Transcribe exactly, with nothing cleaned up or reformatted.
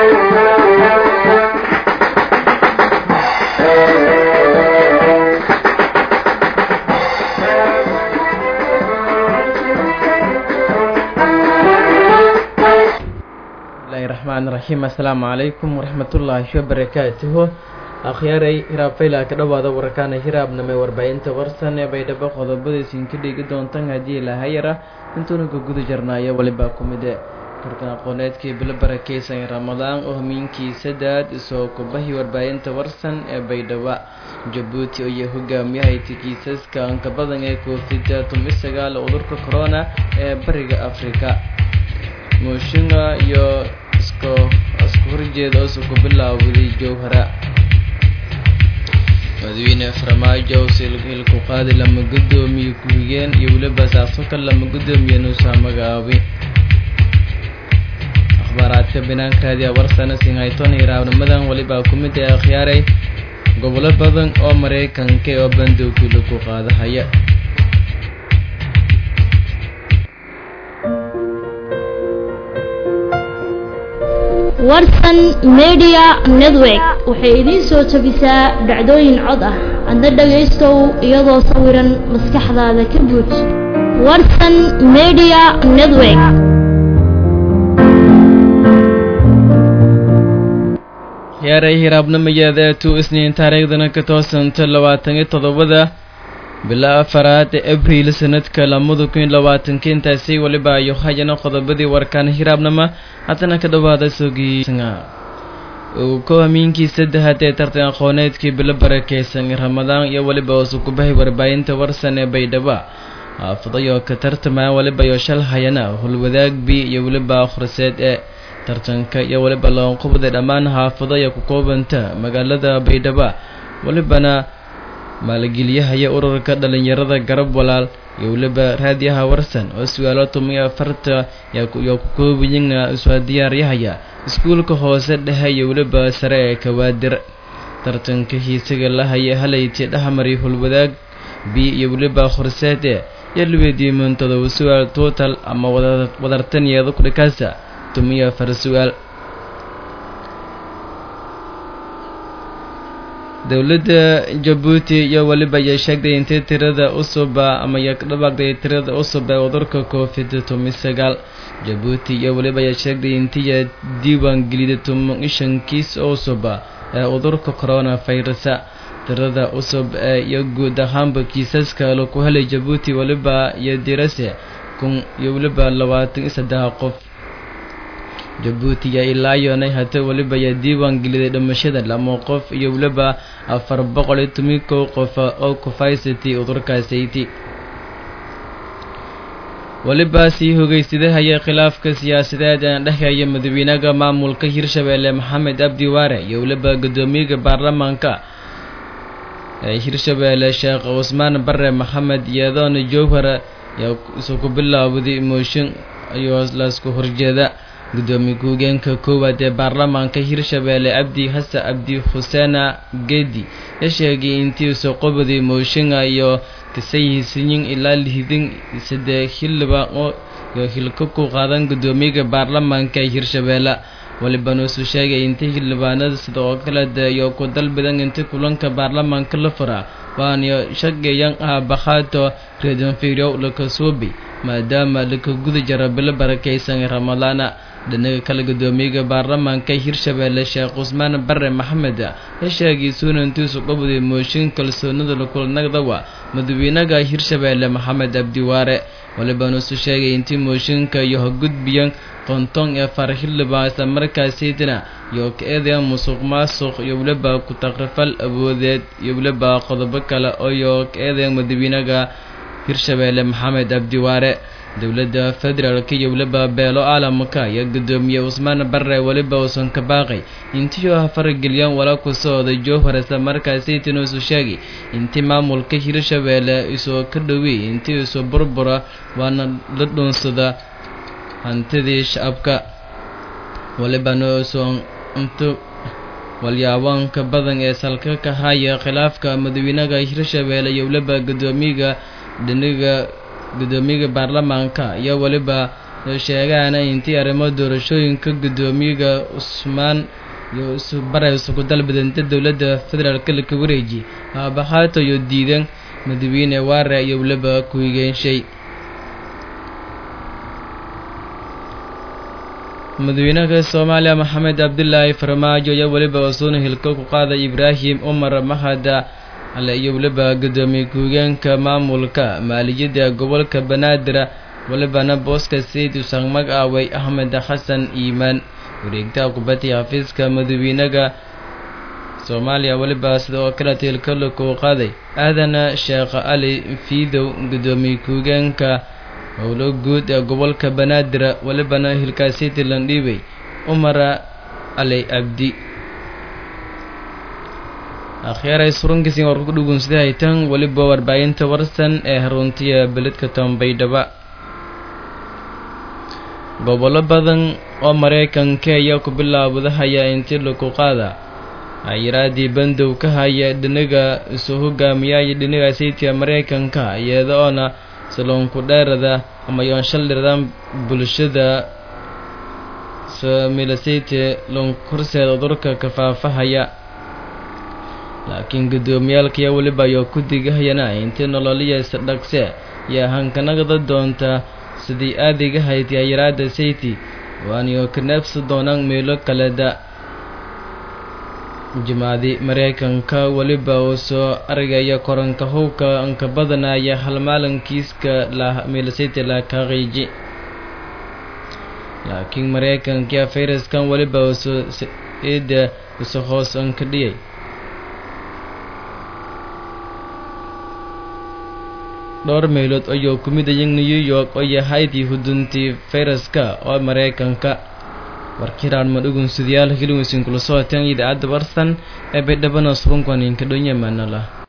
الرحيم السلام عليكم ورحمة الله وبركاته أخياري هراب فيلا كدوبادا وركانا هراب نمي وربعين تورسان بيدبا قضبادي سينكدي قدون تنغادي لهايرا انتونو قدو جرنايا ولباكم دي كرتنا قونيتكي بلبركيسان رمضان أهمينكي سداد سو كبهي وربعين تورسان بيدبا جبوتي او يهوغا ميهايتي كيساسكا انكبادن ايكو سيدا تمسيغا لأدورك كورونا بريغا أفريكا موشنغا يو اسكو اسكو horjeeda oo soo bilaawday jowhara madaxweyne farmaajo silku qaadi lama gudoomiye ku higeen iyo waliba saasoo lama gudoomiye noo saamagaabi akhbaaraadka banaankaadi warsana sin hayton iraawnimadan waliba kumid ah khiyaaray gobolo badan oo Mareykanka oo bandoogii lagu qaadahaya warsan media network waxay idin soo tabisaa dhacdooyin cod ah adna dhageystow iyadoo sawiran maskaxdaada ka buuj warsan media network yaaray hiraabnimada tu isniin taariikhdana ka toosanta labaatan iyo toddoba bilaa afaraad abriil sanadka labada kun iyo labaatanka intaasi waliba ayo hayana qodobadii warkaan hiraabnama hadana ka dhawaada soogiisanga oo koominkii saddexaad ee tartan aqooneedkii bila barakeysan Ramadaan iyo waliba oo ku bahay warbaahinta warsan ee Baydhabo afdayo ka tartama waliba iyo shal hayana hulwadaag bi iyo waliba akhriseed ee tartanka iyo waliba loo qubada dhamaan haafadaya ku koobanta magaalada Baydhabo walibana maalgeliyaha iyo ururka dhalinyarada garab walaal iyo waliba raadiyaha warsan oo su'aalo tumiya farta yaa ku koobiyeen soo diyaariyaya iskuulka hoose dhexe iyo waliba sare ee Kawaadir tartanka hiisiga la hayay halayti dhaxmari hulwadaag bi iyo waliba khursaade iyo liweedii muntada su'aal total ama wadartaniyada ku dhakaasa tumiya far su'aal dawladda Djibouti iyo waliba ay sheegtay in tirada usuba ama ay ka dhawaaqday tirada usuba cudurka covid sagaal Djibouti iyo waliba ay sheegtay in tiya diiwaan geliyay toban shan kiis usuba ee cudurka coronavirus tirada usuba iyo guud ahaanba kiisaska la ku helay Djibouti waliba iyo dirase kun iyo waliba labaatan iyo saddex qof Djibouti ya ilaa yoonay hata waliba ya diiwaan geliyay dhimashada lama qof iyo waliba afar boqol iyo toban qof oo ku faysatay cudurkaasi waliba si hogeysidaha iyo khilaafka siyaasadeed ee dhexeeya madaxweynaha maamulka Hirshabelle Maxamed Abdi Waare iyo waliba gudoomiyaha baarlamaanka ee Hirshabelle Sheekh Usmaan Barre Maxamed iyadoona Jowhara yaa soo ku bilaawday mooshin ayuu la isku horjeeda gudoomiye ku-xigeenka koowaad ee baarlamaanka Hirshabelle Abdi Hassa Abdi Hussein Geedi ee sheegay intii soo qobaday mooshinga iyo kasayhisin ilaa lixdan saddex xilba oo hilka ku qaadan gudoomiyaha baarlamaanka Hirshabelle waliba noo soo sheegay intii xilbaanada sidoo kale iyo ku dalbadan intii kulanka baarlamaanka la fura waana shaqeeyaan ah bakhato reedan fiiro la kasoobi maadaama la ka guda jara bil barakeysan Ramadaan dhinaca kala gudoomiyaha baarlamaanka Hirshabelle Sheekh Usmaan Barre Maxamed ee sheegay suunantii soo qabday mooshin kalsoonida la kulnagda waa madaxweynaha Hirshabelle Maxamed Abdi Waare waliba noo soo sheegay intii mooshinka iyo gudbiyaan qonton ee farxilba isla markaasii dina iyo keeda musuq maasuq iyo waliba ku taqrifal awoodeed iyo waliba qodobo kale oo keeda madaxweynaha Hirshabelle Maxamed Abdi Waare dawladda federaalka iyo waliba beelo caalamka iyo gudoomiye Usmaan Barre waliba uusan ka baaqay intii oo fargeliyaan wala ku sooday Jowhar isla markaasii tinoo soo sheegay intii maamulka Hirshabelle isoo ka dhawey intii soo burbura waana la doonsada hantidii shacabka waliba noo soo intu walyaabaan ka badan ee salka ka haya khilaafka madaxweynaha Hirshabelle iyo waliba gudoomiyaha dhinaca gudoomiyaha baarlamaanka iyo waliba oo sheegana intii arrimo doorashooyinka gudoomiyaha Usmaan iyo subaray isku dalbadanta dawladda federaalka ka wareeji abaxaato iyo diidan madaxweyne Waare iyo waliba ku higeenshey madaxweynaha Soomaaliya Maxamed Cabdullaahi Farmaajo iyo waliba wasuun hilka ku qaaday Ibraahim Umar Mahada alle iyo waliba gudoomiye ku-higeenka maamulka maaliyadda gobolka Banaadir walibana booska Sayid Usaan Magaaway Ahmed Xasan Iimaan wareegta kubadda xafiiska madaxweynaha Soomaaliya waliba sidoo kale tilka ku qaaday aadana Sheekh Ali Fiidow gudoomiye ku-higeenka howlo guud ee gobolka Banaadir walibana hilkaasi tilandhiibay Umar Ali Abdi akhiray surunkiisi war ku dhugun sidii tan waliba warbaahinta warsan ee haruntiya beledka Tambaydhaba gobolo badan oo Mareykanka ayaa ku bilaabaya intii lagu qaada ayraadii bandow ka haya dhinaga soo hogaamiyay dhinaga sayidka Mareykanka iyadoo salon ku dheerada ama yoon shaldiradan bulshada samilasayte lon kurseeda durka ka faafahaya laakiin gudoomiyalka waliba iyo ku digahayana intii nololiya sadaqse yaa hankanagada doonta sidii aadiga haytay ayraada sayti waaniyo kanaabs doonaan meelo kale da jimaadi Mareykanka waliba oo soo argaya koranka howka anka badanaya hal maalinkiiska la meelasayte la kaaqeeji laakiin Mareykanka fayraskan waliba oo soo eeda soo hoos anka dhiyay dhowr meelood ayuu ku mid yahay New York oo yahay huduntii fayraska oo Mareykanka warkiraan madugun sidayaal hilwisin kula soo tan idaacada warsan ee bedhabana surunkan in ka dhonya manala